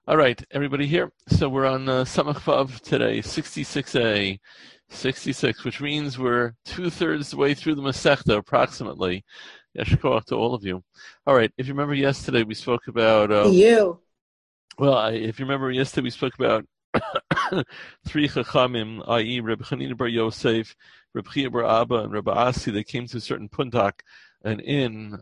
All right, everybody here. So we're on Samach Vav today, 66a, 66, which means we're two-thirds the way through the Masechta, approximately. Yeshua to all of you. All right, if you remember yesterday, we spoke about... if you remember yesterday, we spoke about three Chachamim, i.e. Reb Chanina bar Yosef, Reb Chia bar Abba, and Reb Asi. They came to a certain puntak, an inn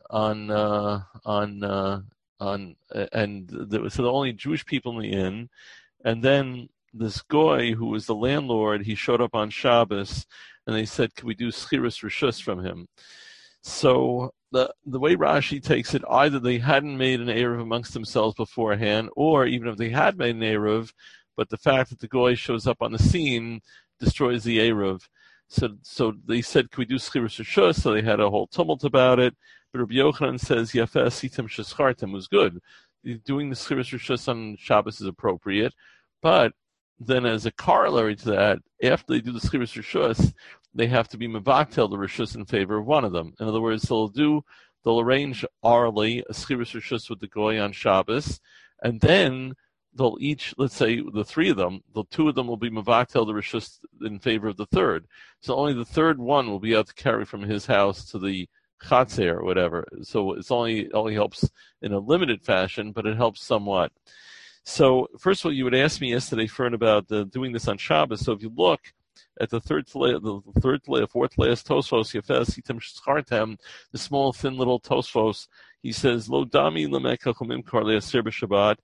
so the only Jewish people in the inn, and then this goy who was the landlord, he showed up on Shabbos, and they said, "Can we do schiras rishus from him?" So the way Rashi takes it, either they hadn't made an eruv amongst themselves beforehand, or even if they had made an eruv, but the fact that the goy shows up on the scene destroys the eruv. So they said, "Can we do schiras rishus?" So they had a whole tumult about it. But Rabbi Yochanan says, "Yafeh asitem sheschartem," was good. Doing the schiras rishus on Shabbos is appropriate, but then as a corollary to that, after they do the schiras rishus, they have to be mevatel the rishus in favor of one of them. In other words, they'll arrange orally a schiras rishus with the goy on Shabbos, and then they'll each, let's say the three of them, the two of them will be mevatel the rishus in favor of the third. So only the third one will be able to carry from his house to the Chatzer or whatever. So it's only helps in a limited fashion, but it helps somewhat. So first of all, you would ask me yesterday, Fern, about doing this on Shabbos. So if you look at the fourth last Tosfos, Yefes Hitem Shchartem, the small, thin little Tosfos, he says, Lo dami lemeka chumim kar le'aser b'Shabbat,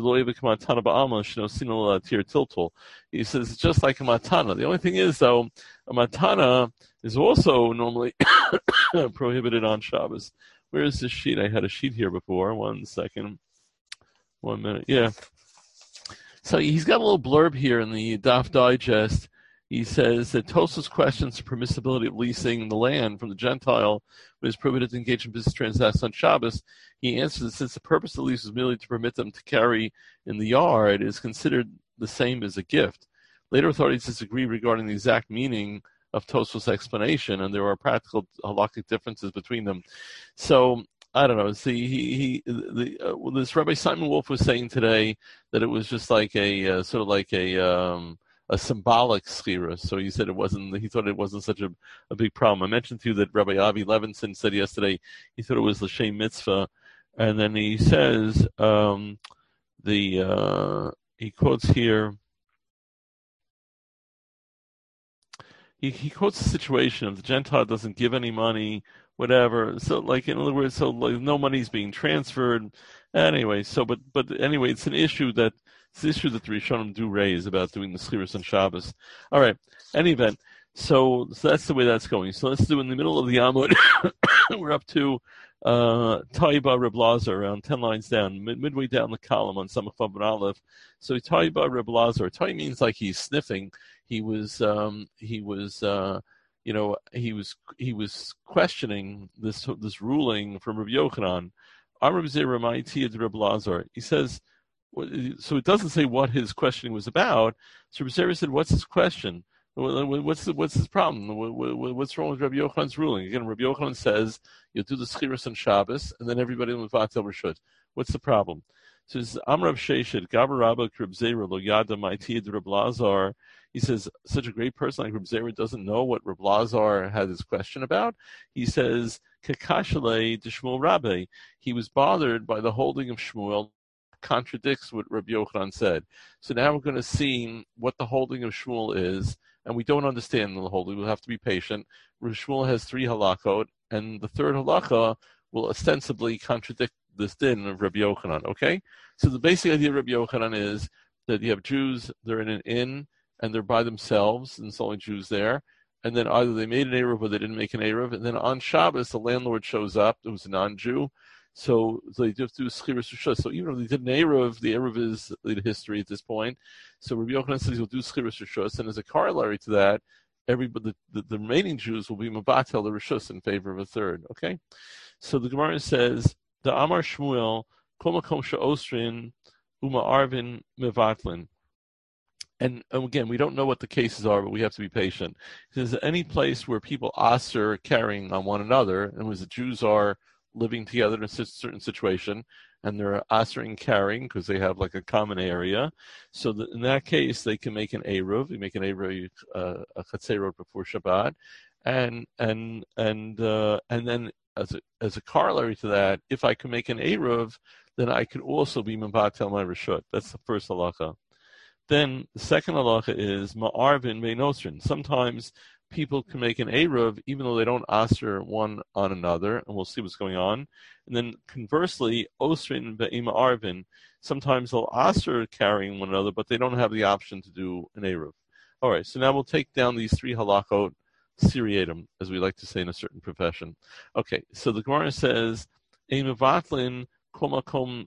he says it's just like a matana. The only thing is, though, a matana is also normally prohibited on Shabbos. Where is this sheet? I had a sheet here before. 1 second. 1 minute. Yeah. So he's got a little blurb here in the Daf Digest. He says that Tosfos questions the permissibility of leasing the land from the Gentile when it's prohibited to engage in business transactions on Shabbos. He answers that since the purpose of the lease was merely to permit them to carry in the yard, it is considered the same as a gift. Later authorities disagree regarding the exact meaning of Tosfos' explanation, and there are practical halakhic differences between them. So I don't know. See, this Rabbi Simon Wolf was saying today that it was just like a sort of like a symbolic schira. So he said he thought it wasn't such a big problem. I mentioned to you that Rabbi Avi Levinson said yesterday he thought it was l'shem mitzvah, and then he says he quotes here. He quotes the situation of the Gentile doesn't give any money, whatever. So, like, in other words, no money's being transferred. Anyway, but anyway, it's an issue that the Rishonim do raise about doing the schiras on Shabbos. All right, any event. So that's the way that's going. So let's do in the middle of the Amud. We're up to Taiba Reb Lazar, around 10 lines down, midway down the column on Samach Vav and Aleph. So Taiba Reb Lazar. Tai means like he's sniffing. He was questioning this ruling from Reb Yochanan. Amr Zera Ma'iti Reb Lazar. He says, so it doesn't say what his questioning was about. So Reb Zera said, "What's his question? What's his problem? What's wrong with Rabbi Yochanan's ruling?" Again, Rabbi Yochanan says you'll do the schiras on Shabbos, and then everybody will vatel rishut. What's the problem? So it's Amrav Sheshet Gabar Rabba Reb Zera Lo Yada Ma'iti Reb Lazar. He says such a great person like Reb Zera doesn't know what Reb Lazar had his question about. He says Kakashale de Shmuel Rabbe. He was bothered by the holding of Shmuel. Contradicts what Rabbi Yochanan said. So now we're going to see what the holding of Shmuel is, and we don't understand the holding. We'll have to be patient. Shmuel has 3 halachot, and the third halacha will ostensibly contradict this din of Rabbi Yochanan. Okay? So the basic idea of Rabbi Yochanan is that you have Jews, they're in an inn, and they're by themselves, and it's only Jews there, and then either they made an eruv or they didn't make an eruv, and then on Shabbos, the landlord shows up, it was a non-Jew, so they have to do schiras rishus. So even if they did an eruv, the eruv is the history at this point. So Rabbi Yochanan says he'll do schiras rishus, and as a corollary to that, the remaining Jews will be mevatel the rishus in favor of a third. Okay, so the Gemara says the Amar Shmuel kol makom she'osrin uma arvin mevatlin. And again, we don't know what the cases are, but we have to be patient. He says any place where people aser carrying on one another, and as the Jews are living together in a certain situation, and they're answering carrying because they have like a common area. So in that case, they can make an eruv. You make an eruv, a chatzerot before Shabbat, and then as a corollary to that, if I can make an eruv, then I could also be mevatel my reshut. That's the first halacha. Then the second halacha is ma'arvin bein osrin. Sometimes people can make an eruv even though they don't aser one on another, and we'll see what's going on. And then conversely, osrin bein ma'arvin. Sometimes they'll aser carrying one another, but they don't have the option to do an eruv. All right, so now we'll take down these three halachot seriatim, as we like to say in a certain profession. Okay, so the Gemara says, ein mevatlin kol makom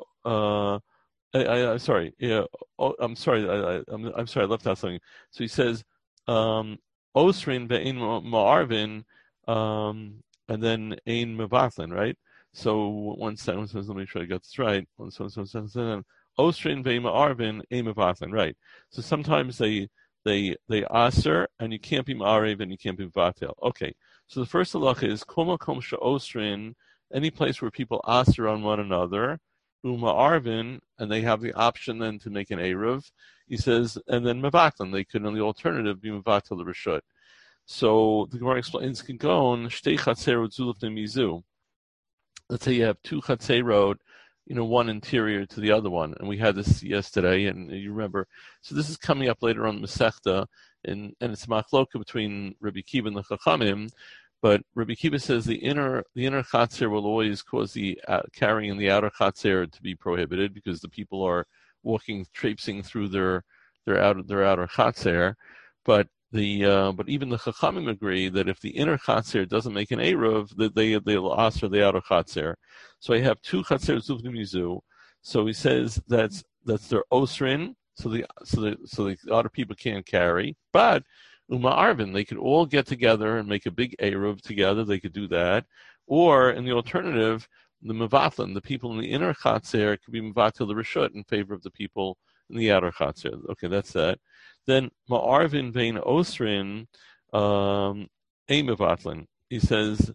I'm sorry. Yeah. Oh, I'm sorry. I'm sorry. I left out something. So he says, Osrin ve'ein ma'arvin, and then ein mevatlin, right? So one second. Let me make sure I got this right. Osrin ve'ein ma'arvin, ein mevatlin, right? So sometimes they aser, and you can't be ma'arev and you can't be mevatel. Okay. So the first halacha is kol makom she'osrin, any place where people aser on one another. Arvin, and they have the option then to make an eruv. He says, and then mevatlin, they could, on the alternative, be mevatel the reshut. So the Gemara explains, Kagon shtei chatzerot zuluf mizu. Let's say you have two chatzerot, one interior to the other one, and we had this yesterday, and you remember. So this is coming up later on the Masechta, and it's machloka between Rabbi Kiva and the Chachamim. But Rabbi Kiva says the inner chatzer will always cause the carrying in the outer chatzer to be prohibited because the people are traipsing through their outer chatzer. But even the Chachamim agree that if the inner chatzer doesn't make an eruv, that they'll aser the outer chatzer. So I have two chatzer zuvnim yizu. So he says that's their osrin. So the other people can't carry, but Arvin, they could all get together and make a big eruv together. They could do that, or in the alternative, the mevatlin, the people in the inner chatzer, could be mevatel the reshut in favor of the people in the outer chatzer. Okay, that's that. Then ma'arvin vein osrin, a mevatlin. He says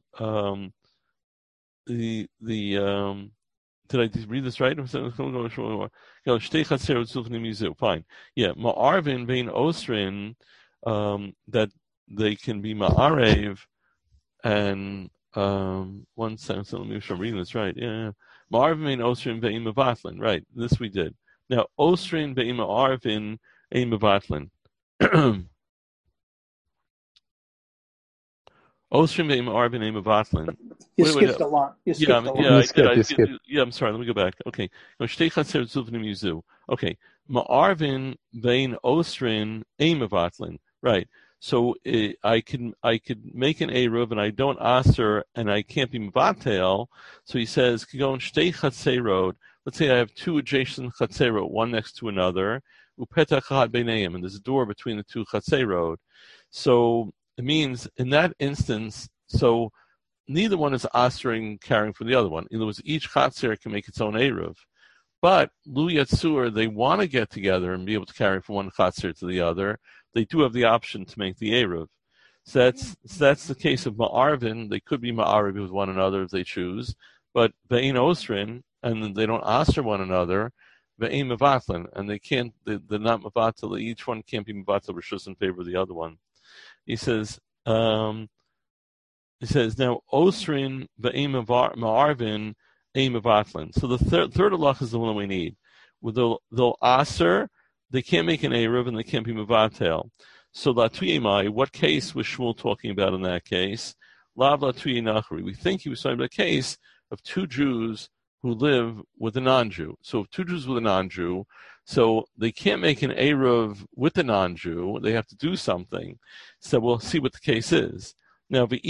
did I read this right? Fine. Yeah, ma'arvin vein osrin. That they can be ma'arev, and one sentence, let me make sure I'm reading this right. Yeah. Ma'arvin vein osrin ve'im mevatlin. Right, this we did. Now, osrin ve'im ma'arvin ve'im mevatlin. Osrin ve'im ma'arvin ve'im mevatlin. You skipped a lot. You skipped. Yeah, I'm sorry, let me go back. Okay. Okay. Ma'arvin ve'in osrin ve'im mevatlin. Right. So I could make an eruv and I don't aser and I can't be mevatel. So he says, "Kagon shtei chatzerot." Let's say I have two adjacent chatzerot, one next to another. Upetach chad beineim, and there's a door between the two chatzerot. So it means in that instance, so neither one is asering carrying from the other one. In other words, each chatzer can make its own eruv. But Lu Yatsur, they want to get together and be able to carry from one chatzir to the other. They do have the option to make the eruv. So that's the case of Ma'arvin. They could be Ma'arvin with one another if they choose, but Ve'in Osrin, and they don't aser one another, Ve'in Mevatlin, and they're not Mevatel. Each one can't be Mevatel Rishus in favor of the other one. He says now Osrin Ve'in Ma'arvin. Mevatlin. So the third halach is the one we need. They'll aser, they can't make an eruv, and they can't be mevatel. So latuyemai, what case was Shmuel talking about in that case? Lav latuyei nachri. We think he was talking about a case of two Jews who live with a non-Jew. So if two Jews with a non-Jew, so they can't make an eruv with the non-Jew. They have to do something. So we'll see what the case is. Now, if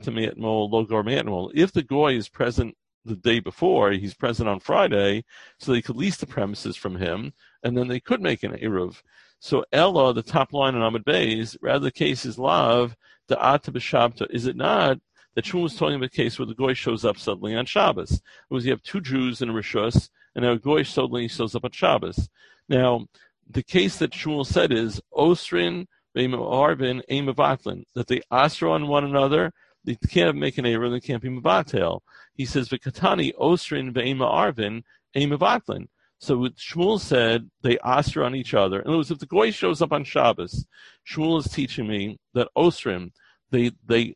the goy is present the day before, he's present on Friday, so they could lease the premises from him, and then they could make an eruv. So Ella, the top line in Amud Beis, rather the case is Lav, the Ata B'Shabta. Is it not that Shmuel was talking about a case where the goy shows up suddenly on Shabbos? It was you have two Jews in a Rishus, and now a goy suddenly shows up on Shabbos. Now, the case that Shmuel said is Osrin, Ve'im Arvin, Ein Mevatlin, that they aser on one another, they can't make an Eruv, they can't be Mevatel. He says, V'katani Osrin ve'ema Arvin, ema Vatlin. So what Shmuel said, they osir on each other. In other words, if the goy shows up on Shabbos, Shmuel is teaching me that Osrim, they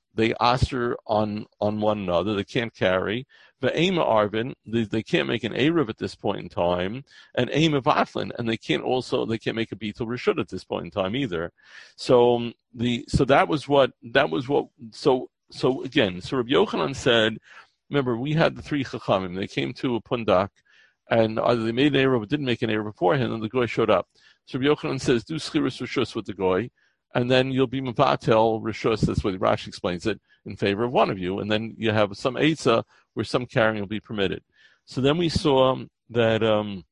osir on one another. They can't carry. Ve'ema Arvin, they can't make an Eruv at this point in time, and ema Vatlin, and they can't make a Bitul Rishut at this point in time either. So that was what. So again, so Rabbi Yochanan said, remember, we had the three Chachamim. They came to a Pundak, and either they made an Eruv or didn't make an Eruv beforehand, and the Goy showed up. So Rabbi Yochanan says, do Schiras Rishus with the Goy, and then you'll be Mevatel Rishus, that's what Rashi explains it, in favor of one of you, and then you have some Eitzah where some carrying will be permitted. So then we saw that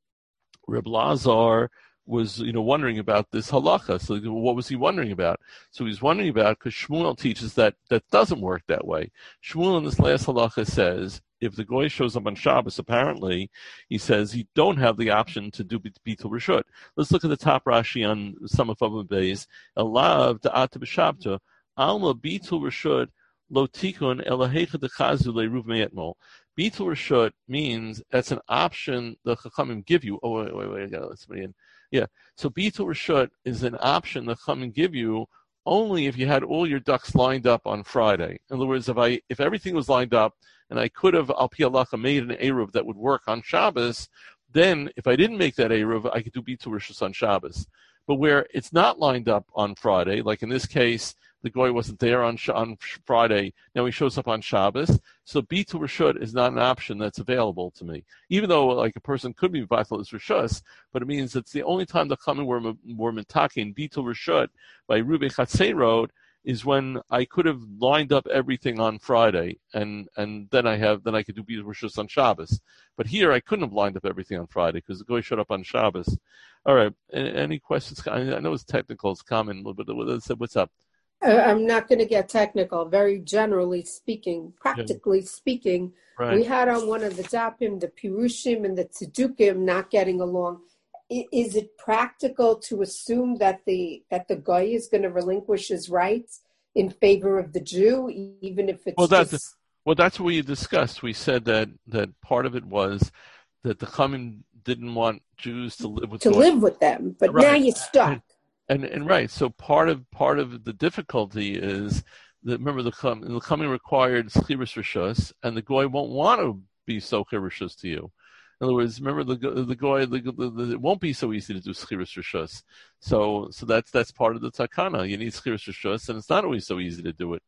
Reb Lazar was, wondering about this halacha. So what was he wondering about? So he's wondering about, because Shmuel teaches that doesn't work that way. Shmuel in this last halacha says, if the goy shows up on Shabbos, apparently, he says you don't have the option to do Bitul Rishut. Let's look at the top Rashi on some of Avos Beis. Elav da'at b'shabta, alma Bitul Rishut lo tikun elahecha dechazu le'ruv me'etmol. Bitul Rishut means that's an option the Chachamim give you. Oh, wait, I gotta let somebody in. Yeah, so Bitul Rishut is an option the Chachamim give you only if you had all your ducks lined up on Friday. In other words, if everything was lined up, and I could have, al pi halacha, made an Eruv that would work on Shabbos, then if I didn't make that Eruv, I could do Bitul Rishus on Shabbos. But where it's not lined up on Friday, like in this case, the goy wasn't there on Friday, now he shows up on Shabbos, so Bitul Rishut is not an option that's available to me. Even though like a person could be Vatal as Rishus, but it means it's the only time the Chachamim were mitaking Bitul Rishut by Rubei Chatzerot is when I could have lined up everything on Friday, and then I could do Bitul Rishus on Shabbos. But here I couldn't have lined up everything on Friday because the goy showed up on Shabbos. All right, any questions? I know it's technical, it's common, but what's up? I'm not going to get technical. Very generally speaking, practically speaking, right. We had on one of the Dapim, the Pirushim and the Tzedukim not getting along. Is it practical to assume that the goy is going to relinquish his rights in favor of the Jew, even if it's that's what we discussed. We said that part of it was that the Chachamim didn't want Jews to live with them, but right. Now you're stuck. And right, so part of the difficulty is that, remember, the Chachamim required Schiras Rishus, and the goy won't want to be Socher Rishus to you. In other words, remember the goy, it won't be so easy to do Schiras Rishus. So that's part of the takana. You need Schiras Rishus, and it's not always so easy to do it.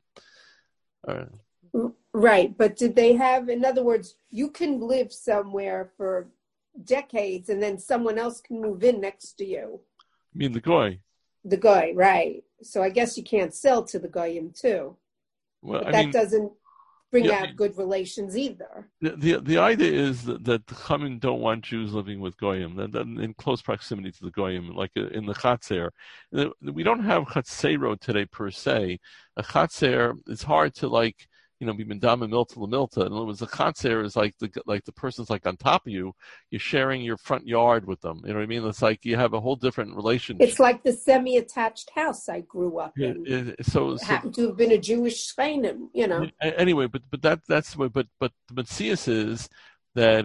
All right. Right, but did they have? In other words, you can live somewhere for decades, and then someone else can move in next to you. You mean the goy? The goy, right? So I guess you can't sell to the goyim too. Well, but that doesn't bring out good relations either. The idea is that the Chachamim don't want Jews living with goyim, that in close proximity to the goyim, like in the Chatzer. We don't have Chatzerot today per se. A Chatzer, it's hard to be Mendama Milta Lamilta. In other words, the Chatzer is like the person's like on top of you. You're sharing your front yard with them. You know what I mean? It's like you have a whole different relationship. It's like the semi-attached house I grew up in. So happened to have been a Jewish shcheinim, Anyway, but that's the way. But the Metzias is that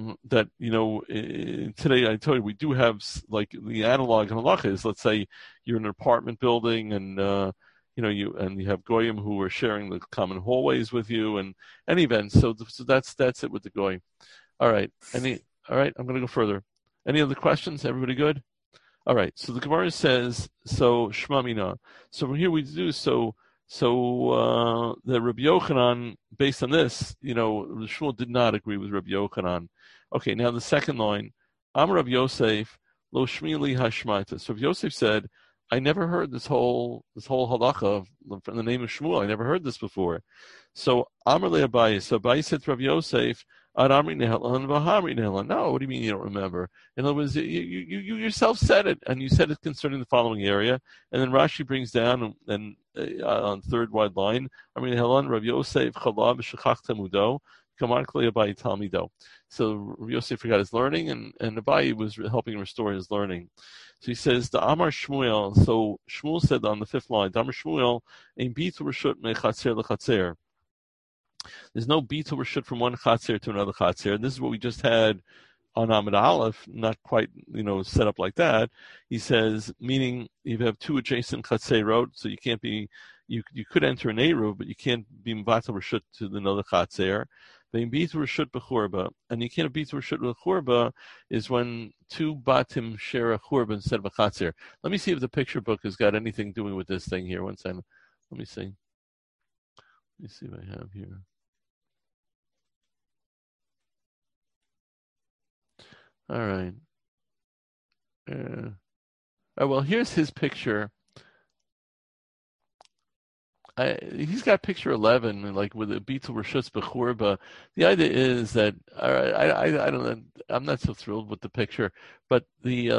today I told you we do have like the analog in halacha is, let's say you're in an apartment building and. You have goyim who are sharing the common hallways with you and any events. So that's it with the goyim. All right. All right. I'm going to go further. Any other questions? Everybody good? All right. So the Gemara says, so Shema Mina. So from here we do the Rabbi Yochanan, based on this, Shmuel did not agree with Rabbi Yochanan. Okay. Now the second line, Am Rabbi Yosef lo shmili hashmaita. So Rabbi Yosef said, I never heard this whole halacha from the name of Shmuel. I never heard this before. So Amar le Abaye. So Abaye said to Rabbi Yosef, Ad Amri Nehelan v'Hamri Nehelan. No, what do you mean you don't remember? In other words, you yourself said it, and you said it concerning the following area. And then Rashi brings down and on third wide line, Amri Nehelan Rabbi Yosef Chalav Shechach Temudo. So Rabbi Yosef forgot his learning, and Abaye was helping restore his learning. So he says, the Amar Shmuel, so Shmuel said on the fifth line, the Amar Shmuel, ein Bitul Rishut me Chatzer lechatzer. There's no bitul reshut from one chatzer to another chatzer. And this is what we just had on Amud Aleph, not quite, set up like that. He says, meaning you have two adjacent chatzerot, so you can't be, you could enter an eruv, but you can't be bitul reshut to another chatzer. Bitul reshut b'churba, and you can't bitul reshut b'churba is when two batim share a churba instead of a chatzer. Let me see if the picture book has got anything doing with this thing here. One second. Let me see. Let me see what I have here. All right. Well, here's his picture. He's got picture 11, like with a bitul reshut b'churba. The idea is that I don't know. I'm not so thrilled with the picture, but the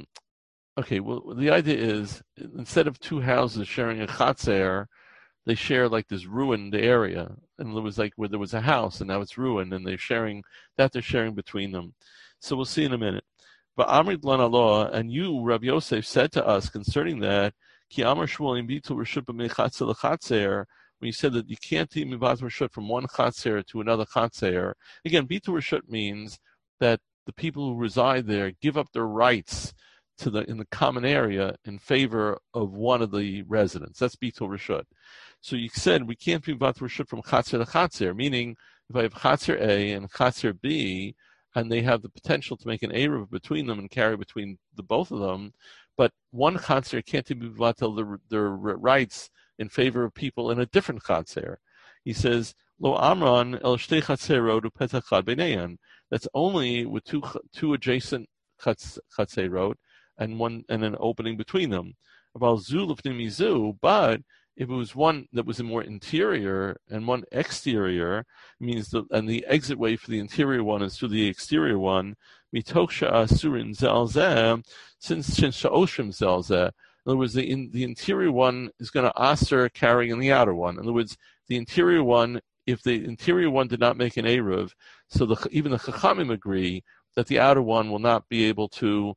the idea is instead of two houses sharing a chatzer, they share like this ruined area, and it was like where there was a house, and now it's ruined, and they're sharing between them. So we'll see in a minute. But Amrit Lan Allah, and you, Rabbi Yosef, said to us concerning that, Ki Amar Shmuel in bitul reshut b'mechatzer l'chatzer, when you said that you can't take bitul reshut from one chatzer to another chatzer. Again, bitul reshut means that the people who reside there give up their rights in the common area in favor of one of the residents. That's bitul reshut. So you said we can't be bitul reshut from chatzer to chatzer, meaning if I have chatzer A and chatzer B, and they have the potential to make an eruv between them and carry between the both of them, but one chatzer can't be bitul their rights in favor of people in a different chatzer. He says, Lo amran el shtei chatzerot upetach chad beinehan. That's only with two adjacent chatzerot and an opening between them. About zu lefnim mizu, but if it was one that was more interior and one exterior, means the exit way for the interior one is through the exterior one. Mitoch sha'asurin zelzeh, since sha'oshim zelzeh. In other words, the interior one is going to aser carrying the outer one. In other words, the interior one, if the interior one did not make an eruv, so even the chachamim agree that the outer one will not be able to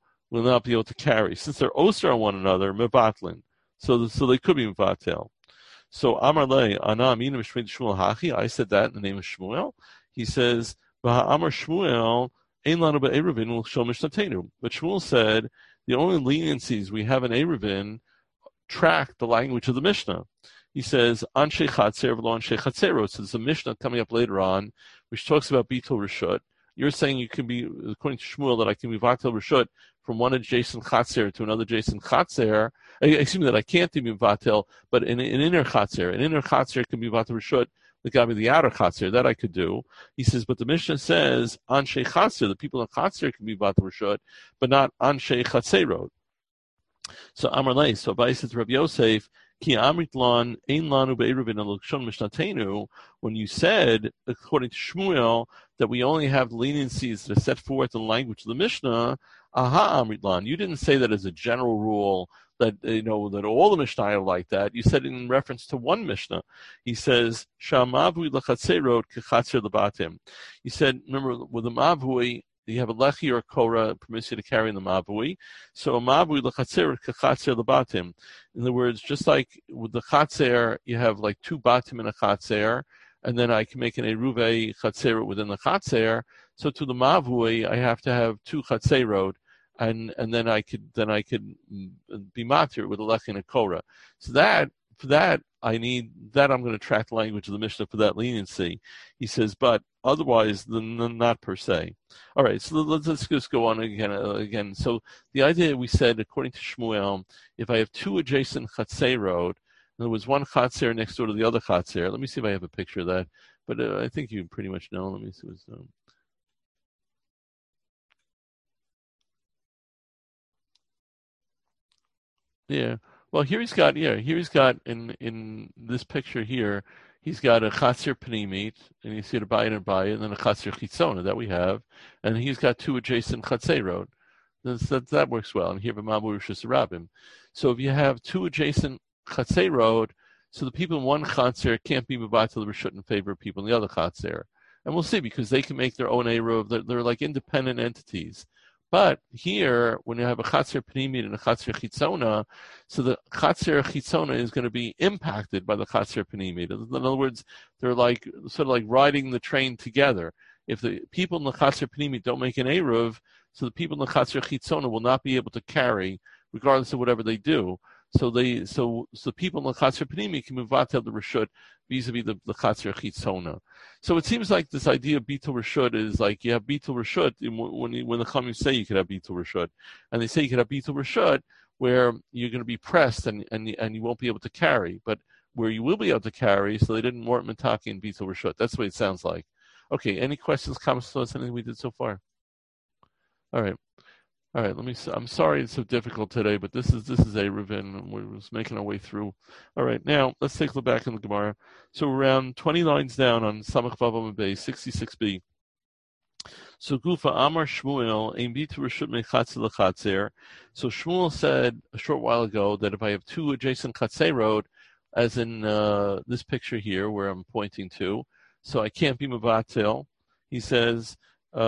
carry, since they're oser on one another, mevatlin. So they could be mevatel. So Amar le ana aminu b'shmei Shmuel hachi. I said that in the name of Shmuel. He says, Amar Shmuel ein lanu be'eruvin l'shol mishnatenu. But Shmuel said the only leniencies we have in eruvin track the language of the Mishnah. He says anshe chatzer v'lo anshe chatzerot. So there's a Mishnah coming up later on which talks about bitul reshut. You're saying you can be, according to Shmuel, that I can be vatel reshut from one adjacent chatzer to another adjacent chatzer. Excuse me, that I can't be vatel, but in an inner chatzer can be vatel reshut. The guy with the outer chatzer, that I could do. He says, but the Mishnah says anshe chatzer, the people in chatzer can be vatel reshut, but not anshe chatzerot. So Amar Lei, so Abai says to Rabbi Yosef, Ki amrit lan ein lanu be'eruvin l'shon mishnatenu. When you said, according to Shmuel, that we only have leniencies that are set forth in the language of the Mishnah, aha amrit lan. You didn't say that as a general rule that that all the Mishnah are like that. You said it in reference to one Mishnah. He says shamavui l'chatzerot kechatzer lebatim. He said, remember with the mavui, you have a lechi or a korah permits you to carry in the mavui. So a mavui l'chatzer kechatzer lebatim. In other words, just like with the chatzer, you have like two batim in a chatzer, and then I can make an eruve chatzer within the chatzer. So to the mavui, I have to have two chatzerot, and then I could be matir with a lechi and a korah. So for that I'm going to track the language of the Mishnah for that leniency. He says, but otherwise, not per se. All right, so let's just go on again. So the idea we said, according to Shmuel, if I have two adjacent chatzerot, there was one chatzer next door to the other chatzer. Let me see if I have a picture of that. But I think you pretty much know. Let me see what's Yeah. Well, here he's got in this picture here, he's got a chatzir pnimit, and you see the bayit and bayit, and then a chatzir chitzona that we have, and he's got two adjacent chatzerot. That works well. And here b'mabu rishus rabim. So if you have two adjacent chatzerot, so the people in one chatzer can't be mevatel the reshut in favor of people in the other chatzer. And we'll see, because they can make their own eruv. They're like independent entities. But here, when you have a chatzir pnimit and a chatzir chitzona, so the chatzir chitzona is going to be impacted by the chatzir pnimit. In other words, they're like sort of like riding the train together. If the people in the chatzir pnimit don't make an eruv, so the people in the chatzir chitzona will not be able to carry, regardless of whatever they do. So people in the chatzir pnimit can move out to the reshut vis-a-vis the chatzir chitzona. So it seems like this idea of bitul reshut is like you have bitul reshut when the Chachamim say you could have bitul reshut, and they say you could have bitul reshut where you're going to be pressed and you won't be able to carry, but where you will be able to carry, so they didn't warrant mitaki and bitul reshut. That's the way it sounds like. Okay, any questions, comments, thoughts, anything we did so far? All right. I'm sorry it's so difficult today, but this is Eruv, and we're just making our way through. All right, now let's take a look back in the Gemara. So we're around 20 lines down on Samach Vav Amud Beis 66b. So Gufa Amar Shmuel Ein Bitul Reshut Mechatzer Lechatzer. So Shmuel said a short while ago that if I have two adjacent chatzerot, as in this picture here where I'm pointing to, so I can't be mevatel. He says.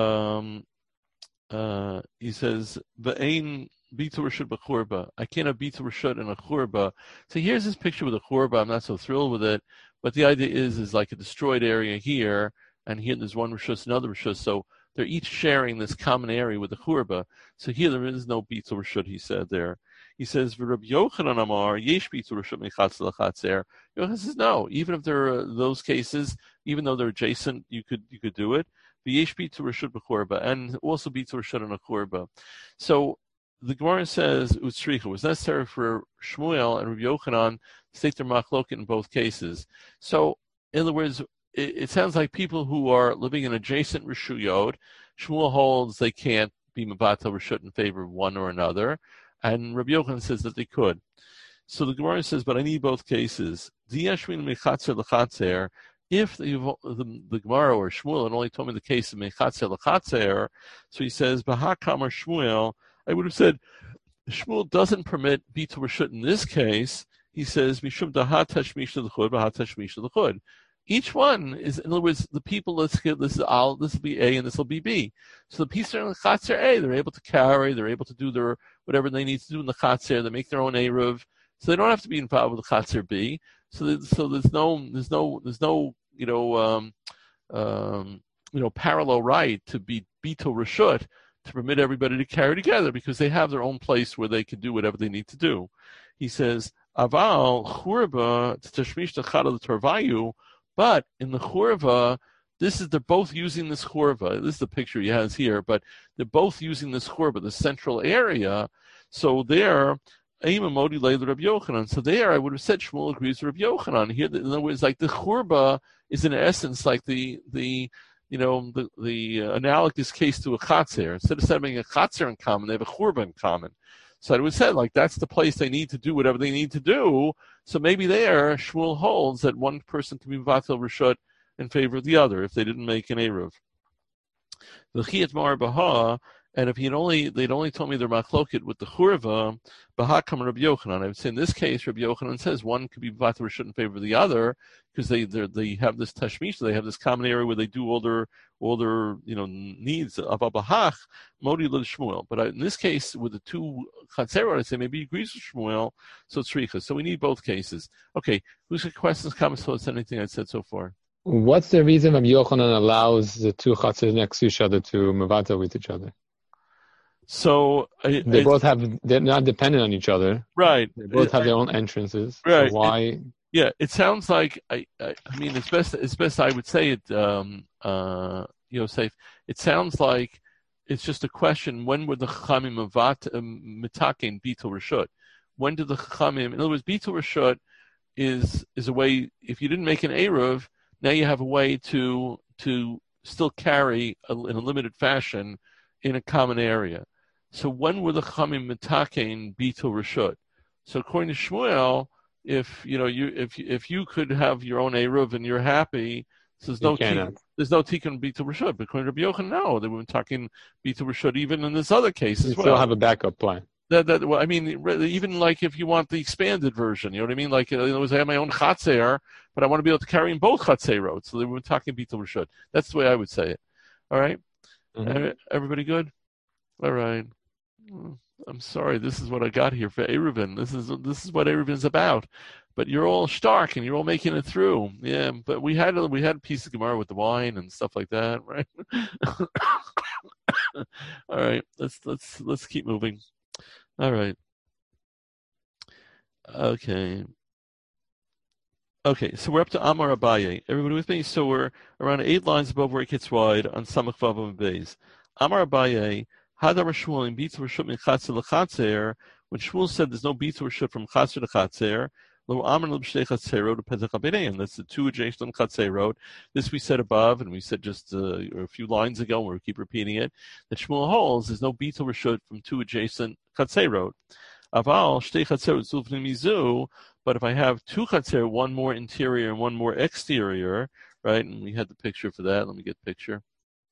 V'ein bitul reshut b'churba. I can't have bitul reshut in a churba. So here's this picture with a churba. I'm not so thrilled with it, but the idea is like a destroyed area here, and here there's one reshus, another reshus. So they're each sharing this common area with the churba. So here there is no bitul reshut. He said there. He says v'Rab Yochanan Amar yesh bitul reshut mechatzer lechatzer. Yochanan says no. Even if there are those cases, even though they're adjacent, you could do it. V'yesh bitul reshut b'churba, and also bitul reshut in a churba. So the Gemara says utzricha was necessary for Shmuel and Rabbi Yochanan to take their machloket in both cases. So in other words, it sounds like people who are living in adjacent reshuyot, Shmuel holds they can't be mevatel reshut in favor of one or another, and Rabbi Yochanan says that they could. So the Gemara says, but I need both cases. Diyashmin mechatzer lechatzer. If the Gemara or Shmuel had only told me the case of Mechatzer Lechatzer, so he says, Bahakam or Shmuel, I would have said, Shmuel doesn't permit Bitul Reshut in this case. He says, Mishum Dahat Tashmish L'chud, Bahat Tashmish L'chud. Each one is, in other words, the people, this will be A and this will be B. So the people in the Chatzer A, they're able to carry, they're able to do their whatever they need to do in the Chatzer, they make their own Eruv, so they don't have to be involved with the Chatzer B. So there's no parallel right to be bitul reshut to permit everybody to carry together because they have their own place where they can do whatever they need to do. He says aval churba tashmish techad l'torvayu, but in the churva, they're both using this churva. This is the picture he has here, but they're both using this churva, the central area. So there. So there, I would have said Shmuel agrees with Rabbi Yochanan. Here, in other words, like the churba is in essence like the analogous case to a chatzer. Instead of having a chatzer in common, they have a churba in common. So I would have said like that's the place they need to do whatever they need to do. So maybe there, Shmuel holds that one person can be vatel reshut in favor of the other if they didn't make an eruv. The chiyat mar baha. And if they'd only told me their machloket with the churva, bahakam Rabbi Yochanan. I would say in this case, Rabbi Yochanan says one could be vatel reshut in favor of the other because they have this tashmish, they have this common area where they do all their needs of a bahach modi le Shmuel. But in this case, with the two chatzerot, I say maybe he agrees with Shmuel, so it's richa. So we need both cases. Okay, who's got questions, comments, thoughts, anything I said so far? What's the reason Rabbi Yochanan allows the two chatzers next to each other to mevatel with each other? So they're not dependent on each other. Right. They both have their own entrances. Right. So why? It sounds like I mean it's best I would say it Yosef. It sounds like it's just a question, when were the Chachamim mitaken bitul reshut? When did the Chachamim, in other words, bitul reshut is a way, if you didn't make an eruv, now you have a way to still carry in a limited fashion in a common area. So when were the Chachamim mitaken bitul reshut? So according to Shmuel, if you could have your own eruv and you're happy, so there's no tikkun bitul reshut. But according to Rabbi Yochanan, no, they were talking bitul reshut even in this other case as well. Still have a backup plan. Well, I mean, even like if you want the expanded version, you know what I mean? Like, in other words, I have my own chatzer, but I want to be able to carry in both chatzerot. So they were talking bitul reshut. That's the way I would say it. All right? Mm-hmm. Everybody good? All right. I'm sorry. This is what I got here for Eruvin. This is what Eruvin's about. But you're all stark and you're all making it through. Yeah, but we had a piece of Gemara with the wine and stuff like that, right? All right. Let's keep moving. All right. Okay, so we're up to Amar Abaye. Everybody with me? So we're around 8 lines above where it gets wide on Samach Vav and Beis. Amar Abaye, Hadar Shmuel in Bitul Reshut min Chatzer leChatzer. When Shmuel said there's no Bitul Reshut from Chatzer to Chatzer, Lo Amar L'B'Shtei Chatzerot to Pesach HaBeneim. That's the two adjacent Chatzerot. This we said above, and we said just a few lines ago, and we keep repeating it, that Shmuel holds there's no Bitul Reshut from two adjacent Chatzerot. Aval Shtei Chatzerot Zulfnim Mizu. But if I have two Chatzer, one more interior and one more exterior, right? And we had the picture for that. Let me get the picture.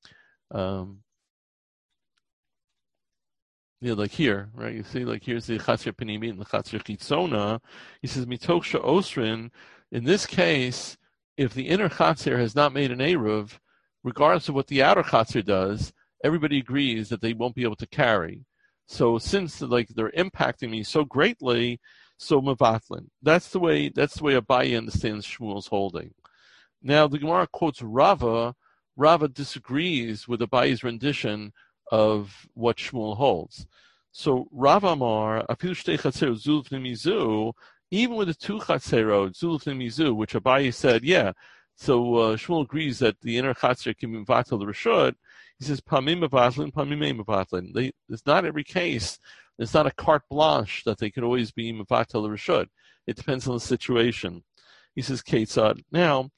Like here, right? You see, like here's the Chatzer Penimi and the Chatzer Chitzona. He says, Mitoch Sha'osrin. In this case, if the inner Chatzer has not made an Eruv, regardless of what the outer Chatzer does, everybody agrees that they won't be able to carry. So since they're impacting me so greatly, so Mavatlin. That's the way Abaye understands Shmuel's holding. Now the Gemara quotes Rava. Rava disagrees with Abaye's rendition of what Shmuel holds. So Rava Amar, Afilu Shtei Chatzer Zul V'nei Mizu, even with the two Chatzerot, Zul V'nei Mizu, which Abaye said, yeah. So Shmuel agrees that the inner Chatzer can be Mavatel the Reshut. He says, Pamim Mavatlin, Pamim Ein Mavatlin. It's not every case. It's not a carte blanche that they could always be Mavatel the Reshut. It depends on the situation. He says, Ketzad. Now,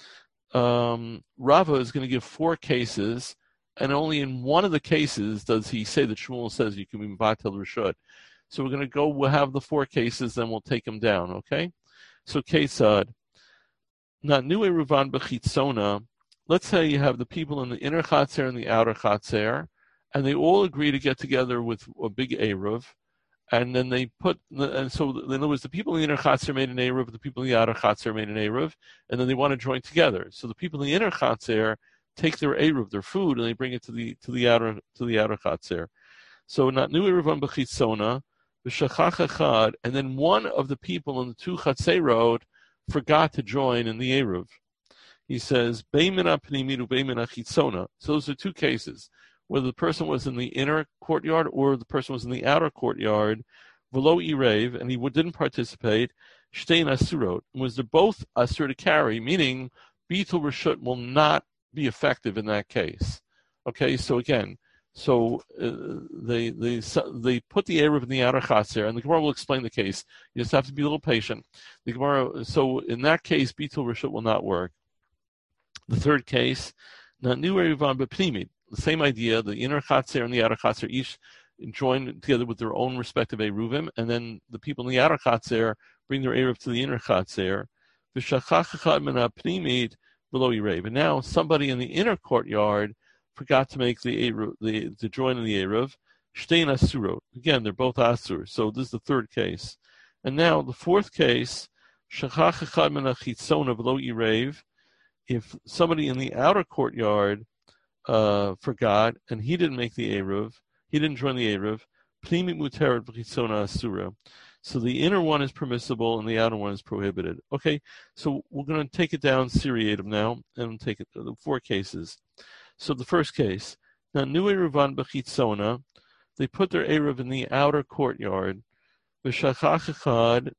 Rava is going to give 4 cases, and only in one of the cases does he say that Shmuel says you can be Mavatel the Reshut. So we'll have the 4 cases, then we'll take them down, okay? So Ketzad. Now, Nu Eruvan B'chitzona. Let's say you have the people in the inner Chatzer and the outer Chatzer, and they all agree to get together with a big Eruv, and then so in other words, the people in the inner Chatzer made an Eruv, the people in the outer Chatzer made an Eruv, and then they want to join together. So the people in the inner Chatzer take their Eruv, their food, and they bring it to the outer Chatzer. So not Nu Eruvan B'chitzona, B'shachach Echad, and then one of the people in the 2 Chatzerot forgot to join in the Eruv. He says, Beimina Pnimidu Beimina Chitzona. So those are 2 cases. Whether the person was in the inner courtyard or the person was in the outer courtyard, Velo Irev, and he didn't participate, Shtein Asurot. Was they're both Asur to carry, meaning Bitul Reshut will not be effective in that case. Okay, so again, they put the Eruv in the outer Chatzer, and the Gemara will explain the case. You just have to be a little patient. The Gemara, so in that case, Bitul Reshut will not work. The 3rd case, Nu Eruvan B'Pnimid. The same idea, the inner Chatzer and the outer Chatzer each join together with their own respective Eruvim, and then the people in the outer Chatzer bring their Eruv to the inner Chatzer. And now somebody in the inner courtyard forgot to make the Eruv, to join in the Eruv. Shtein Asurot. Again, they're both Asur. So this is the 3rd case. And now the 4th case, Shachach Echad Min HaChitzona V'lo Yirev. If somebody in the outer courtyard forgot and he didn't make the Eruv, he didn't join the Eruv, Pnimit Muteret V'chitzona Asura. So the inner one is permissible and the outer one is prohibited. Okay, so we're going to take it down seriatim now and take it to 4 cases. So the 1st case, now Nu Eruvan B'chitzona, they put their Eruv in the outer courtyard. Somebody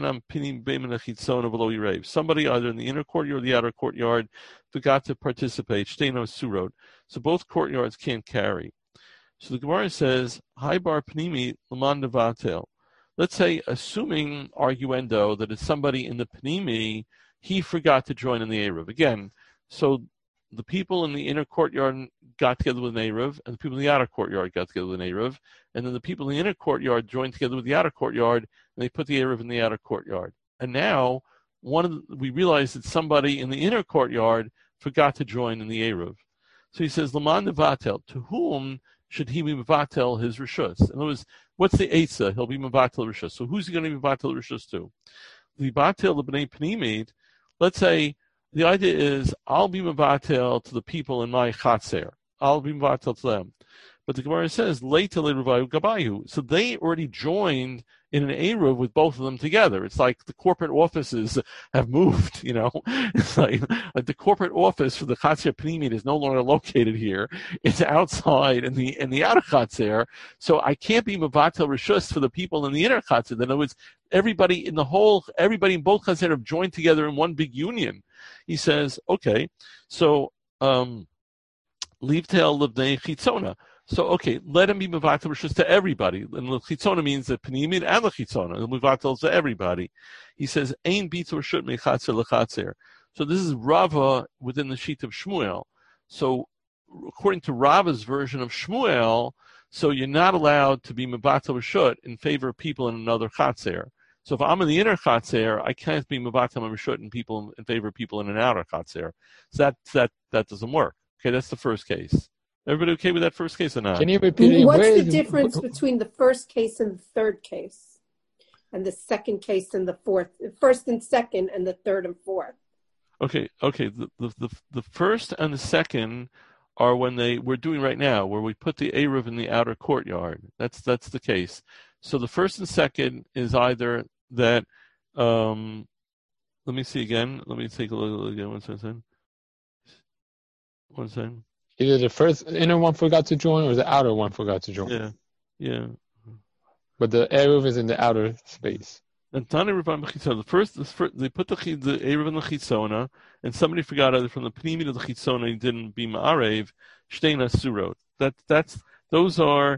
either in the inner courtyard or the outer courtyard forgot to participate. So both courtyards can't carry. So the Gemara says, Hai bar pnimi l'man nevatel. Let's say, assuming arguendo that it's somebody in the pnimi, he forgot to join in the Eruv. Again, so the people in the inner courtyard got together with an Eruv, and the people in the outer courtyard got together with an Eruv, and then the people in the inner courtyard joined together with the outer courtyard, and they put the Eruv in the outer courtyard. And now, we realize that somebody in the inner courtyard forgot to join in the Eruv. So he says, Laman Nevatel, to whom should he be Mevatel his Rishus? In other words, what's the Eitzah? He'll be Mevatel Rishus. So who's he going to be Mevatel Rishus to? The Batel L'Bnei Pnimid, let's say, the idea is, I'll be Mevatel to the people in my Chatzer. I'll be Mevatel to them. But the Gemara says, late to Gabayu. So they already joined in an Eruv with both of them together. It's like the corporate offices have moved, It's like the corporate office for the Chatzir Pnimit is no longer located here. It's outside in the outer Chatzir. So I can't be Mavatel Rishus for the people in the inner Chatzir. In other words, everybody in both Chatzir have joined together in one big union. He says, okay, so leave tail Livnei Chitzona. So, okay, let him be Mevatel Rishus to everybody. And the Chitzona means the Pnimid and the Chitzona. The Mevatel to everybody. He says, Ein Bitul Rishut Mechatzer Lechatzer. So this is Rava within the sheet of Shmuel. So, according to Rava's version of Shmuel, so you're not allowed to be Mevatel Rishut in favor of people in another Chatzer. So if I'm in the inner Chatzer, I can't be Mevatel Rishut in favor of people in an outer Chatzer. So that doesn't work. Okay, that's the first case. Everybody okay with that first case or not? Can you repeat it? What's the difference between the first case and the third case? And the second case and the fourth? First and second and the third and fourth? Okay. The first and the second are when we're doing right now, where we put the Eruv in the outer courtyard. That's the case. So the first and second is either that, let me see again. Let me take a look again. One second. Either the first inner one forgot to join or the outer one forgot to join. Yeah. But the Eruv is in the outer space. And Tani Rav the first, they put the Eruv in the Chitzona, and somebody forgot either from the Pnimi to the Chitzona and didn't be Ma'arev, Shteina Surot. Those are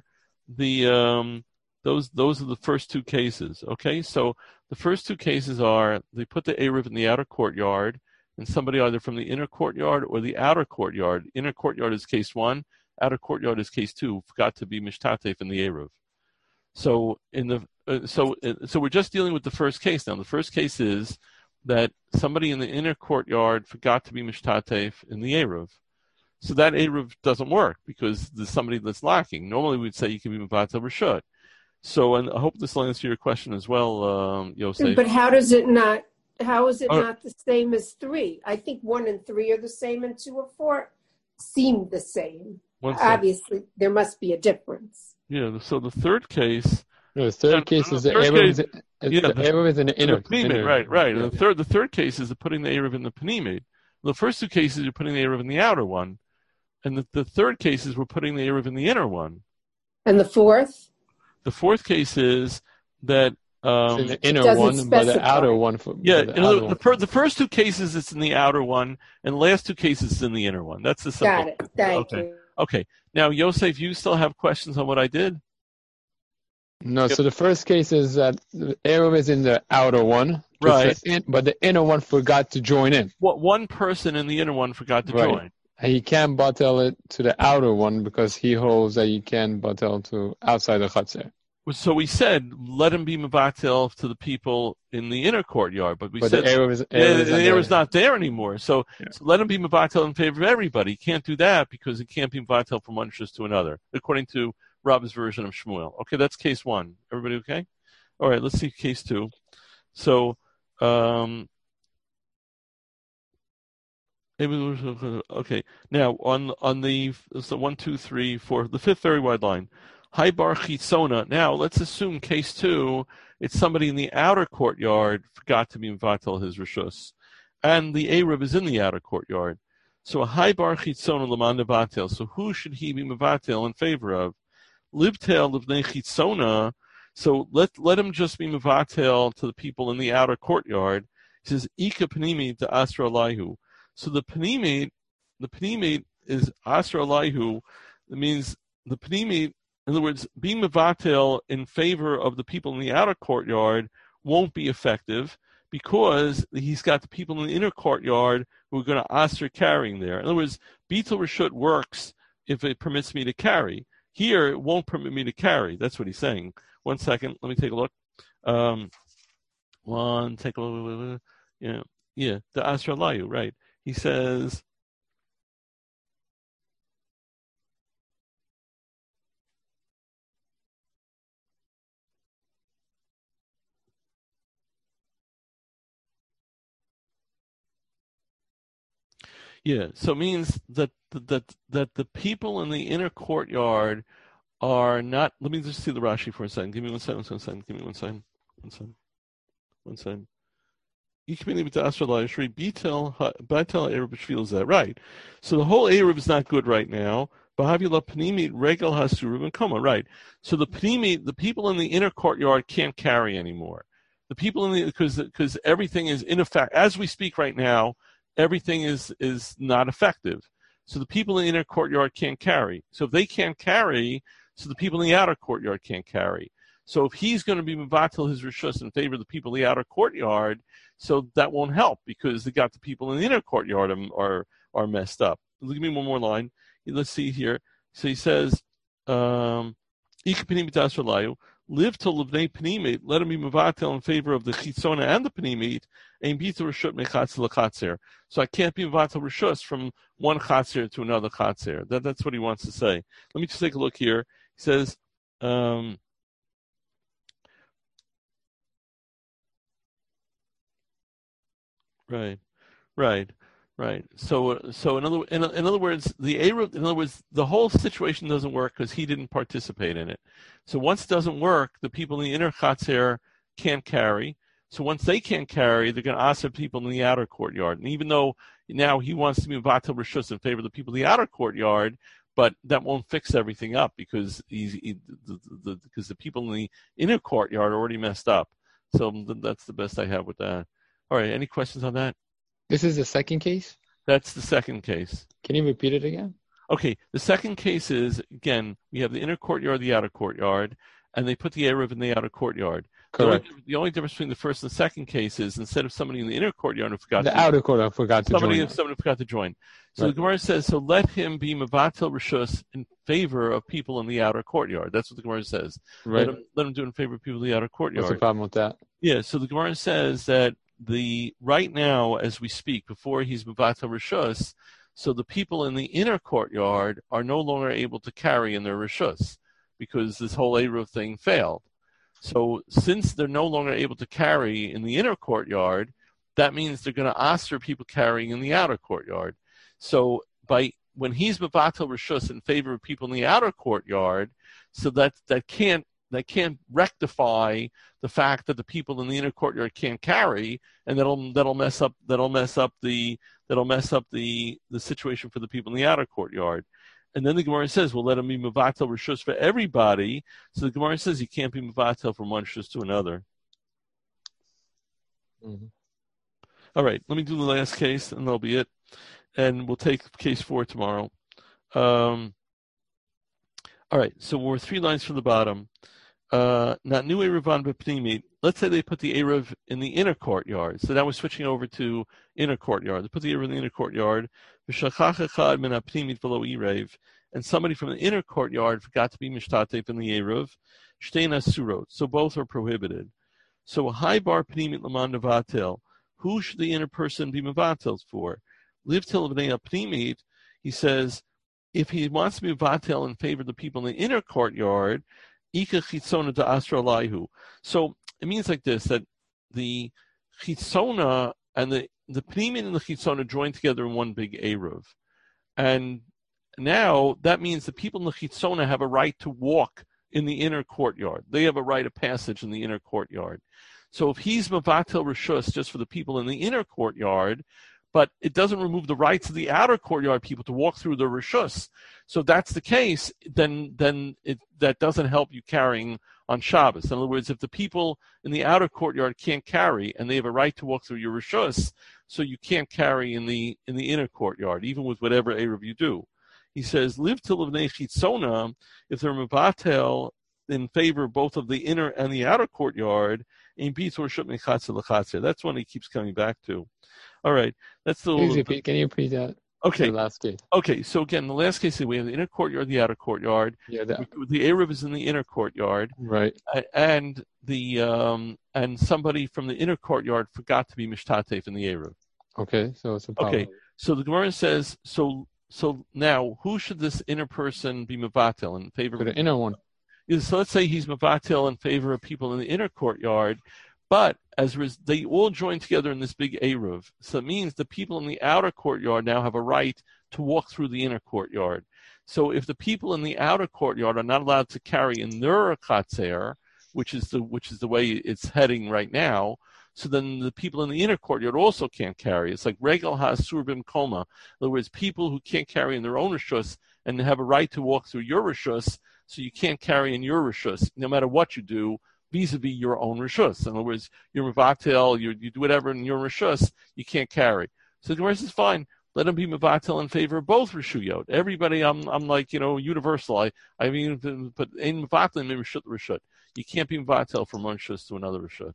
the first two cases. Okay, so the first two cases are they put the Eruv in the outer courtyard, and somebody either from the inner courtyard or the outer courtyard. Inner courtyard is case 1, outer courtyard is case 2. Forgot to be mishtatef in the eruv. So so we're just dealing with the first case now. The first case is that somebody in the inner courtyard forgot to be mishtatef in the eruv. So that eruv doesn't work because there's somebody that's lacking. Normally we'd say you can be mevatel reshut. So, and I hope this will answer your question as well, Yosef. But how is it not the same as 3? I think 1 and 3 are the same, and 2 and 4 seem the same. Obviously, there must be a difference. Yeah. So the third case. No, the third case is the Eruv is in the inner. Right. Yeah. The third case is putting the Eruv in the Pnimid. The first two cases you're putting the Eruv in the outer one, and the third case is we're putting the Eruv in the inner one. And the fourth? The fourth case is that. In the inner one, but the outer one. The first two cases it's in the outer one, and the last two cases it's in the inner one. That's the simple. Got it. Thank you. Okay. Now, Yosef, you still have questions on what I did? No. So the first case is that the Eruv is in the outer one, right? But the inner one forgot to join in. One person in the inner one forgot to join. And he can't batel it to the outer one because he holds that you can batel to outside the chatzir. So we said, let him be mevatel to the people in the inner courtyard, but said the Eruv is not there anymore. So let him be mevatel in favor of everybody. He can't do that because it can't be mevatel from one shus to another, according to Rab's version of Shmuel. Okay, that's case 1. Everybody okay? All right, let's see case 2. So, okay. Now on the 1, 2, 3, 4, the 5th very wide line. Hi bar chitzona. Now let's assume case 2. It's somebody in the outer courtyard forgot to be mevatel his rishus, and the Eruv is in the outer courtyard. So a hi bar chitzona leman mevatel. So who should he be mevatel in favor of? Libtel livnei chitzona. So let him just be mevatel to the people in the outer courtyard. He says ika pnimi to asra alayhu. So the pnimi is asra alayhu. That means the pnimi. In other words, being mevatel in favor of the people in the outer courtyard won't be effective because he's got the people in the inner courtyard who are going to aser carrying there. In other words, bitul reshut works if it permits me to carry. Here, it won't permit me to carry. That's what he's saying. 1 second. Let me take a look. Take a look. Yeah. The aser layu, right. He says. Yeah, so it means that the people in the inner courtyard are not. Let me just see the Rashi for a second. Give me 1 second. 1 second. Give me 1 second. 1 second. 1 second. Right. So the whole Erev is not good right now. Right. So the people in the inner courtyard can't carry anymore. The people in the because everything is in effect as we speak right now. Everything is not effective. So the people in the inner courtyard can't carry. So if they can't carry, so the people in the outer courtyard can't carry. So if he's going to be mevatel his rishus in favor of the people in the outer courtyard, so that won't help because they got the people in the inner courtyard are messed up. Give me one more line. Let's see here. So he says, live till livnei pnimit, let him be mevatel in favor of the chitzona and the pnimit, and be to reshut mechatzer lechatzer. So I can't be mevatel reshus from one chatzer to another chatzer. That's what he wants to say. Let me just take a look here. He says, right. So in other words, the whole situation doesn't work because he didn't participate in it. So once it doesn't work, the people in the inner chatzer can't carry. So once they can't carry, they're going to ask the people in the outer courtyard. And even though now he wants to be vatel rishus in favor of the people in the outer courtyard, but that won't fix everything up because because the people in the inner courtyard are already messed up. So that's the best I have with that. All right, any questions on that? This is the second case? That's the second case. Can you repeat it again? Okay, the second case is, again, we have the inner courtyard, the outer courtyard, and they put the Erev in the outer courtyard. Correct. The only difference between the first and the second case is instead of somebody in the inner courtyard who forgot outer courtyard forgot to join. Somebody forgot to join. So right. The Gemara says, so let him be mevatel rishus in favor of people in the outer courtyard. That's what the Gemara says. Right. Let him do it in favor of people in the outer courtyard. What's the problem with that? Yeah, so the Gemara says that right now, as we speak, before he's mevatel rishus, so the people in the inner courtyard are no longer able to carry in their rishus because this whole Erev thing failed. So since they're no longer able to carry in the inner courtyard, that means they're going to ask for people carrying in the outer courtyard. So when he's mevatel rishus in favor of people in the outer courtyard, so that can't rectify the fact that the people in the inner courtyard can't carry, and that'll mess up the situation for the people in the outer courtyard. And then the Gemara says, well, let him be mevatel rishus for everybody. So the Gemara says you can't be mevatel from one rishus to another. Mm-hmm. All right, let me do the last case, and that'll be it. And we'll take case 4 tomorrow. All right, so we're 3 lines from the bottom. Not new Erevan b'pnimit. Let's say they put the Erev in the inner courtyard. So now we're switching over to inner courtyard. They put the Erev in the inner courtyard. And somebody from the inner courtyard forgot to be mishtatef in the Erev. Shtein asurot. So both are prohibited. So high bar pnimit laman nevatel. Who should the inner person be mevatel for? Live till v'nei pnimit. He says, if he wants to be mevatel in favor of the people in the inner courtyard, ika chitzona to asra laihu. So it means like this, that the chitzona and the pnimit and the chitzona join together in one big eruv. And now that means the people in the chitzona have a right to walk in the inner courtyard. They have a right of passage in the inner courtyard. So if he's mevatel rishus just for the people in the inner courtyard, but it doesn't remove the rights of the outer courtyard people to walk through the rishus. So if that's the case, then that doesn't help you carrying on Shabbos. In other words, if the people in the outer courtyard can't carry and they have a right to walk through your rishus, so you can't carry in the inner courtyard, even with whatever Erev you do. He says, live till livnei chitzona, if they're mevatel in favor both of the inner and the outer courtyard, in bitur shut mechatzer lechatzer. That's one he keeps coming back to. All right, that's the. Can you repeat that? Okay. The last case. Okay, so again, the last case we have the inner courtyard, the outer courtyard. Yeah. The Erev is in the inner courtyard. Right. And and somebody from the inner courtyard forgot to be mishtatef in the Erev. Okay, so it's a problem. Okay, so the Gemara says so now who should this inner person be mevatel in favor for of? The inner one. So let's say he's mevatel in favor of people in the inner courtyard, But they all join together in this big Eruv. So it means the people in the outer courtyard now have a right to walk through the inner courtyard. So if the people in the outer courtyard are not allowed to carry in their chatzer, which is the way it's heading right now, so then the people in the inner courtyard also can't carry. It's like Regal HaSur B'Mkoma. In other words, people who can't carry in their own rishus and have a right to walk through your rishus, so you can't carry in your rishus, no matter what you do, vis-a-vis your own rishus. In other words, you're mevatel, you do whatever in your rishus, you can't carry. So the Gemara says, fine, let them be mevatel in favor of both rishuyot. Everybody, I'm like, universal. I mean, but in mevatel in rishut. You can't be mevatel from one rishus to another rishut.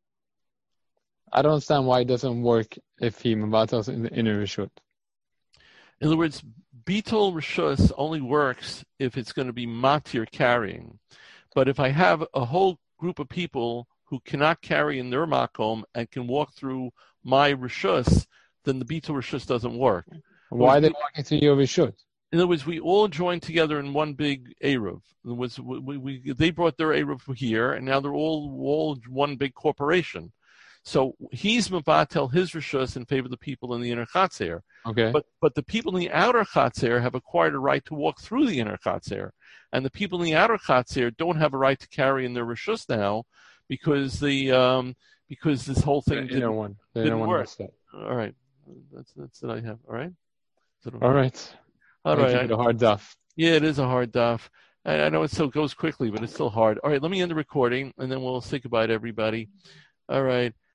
I don't understand why it doesn't work if he mevatels in the inner rishut. In other words, bitol rishus only works if it's going to be matir carrying. But if I have a whole group of people who cannot carry in their makom and can walk through my rishus, then the bittul rishus doesn't work. Why are they walking through your rishus? In other words, we all joined together in one big Eruv. In other words, they brought their Eruv here, and now they're all one big corporation. So he's mevatel his rishus in favor of the people in the inner chatzer. Okay. But the people in the outer chatzer have acquired a right to walk through the inner chatzer, and the people in the outer chatzer don't have a right to carry in their rishus now, because this whole thing didn't work. All right, that's what I have. All right. All right. A hard daf. Yeah, it is a hard daf. I know it still goes quickly, but it's still hard. All right, let me end the recording, and then we'll say goodbye to everybody. All right.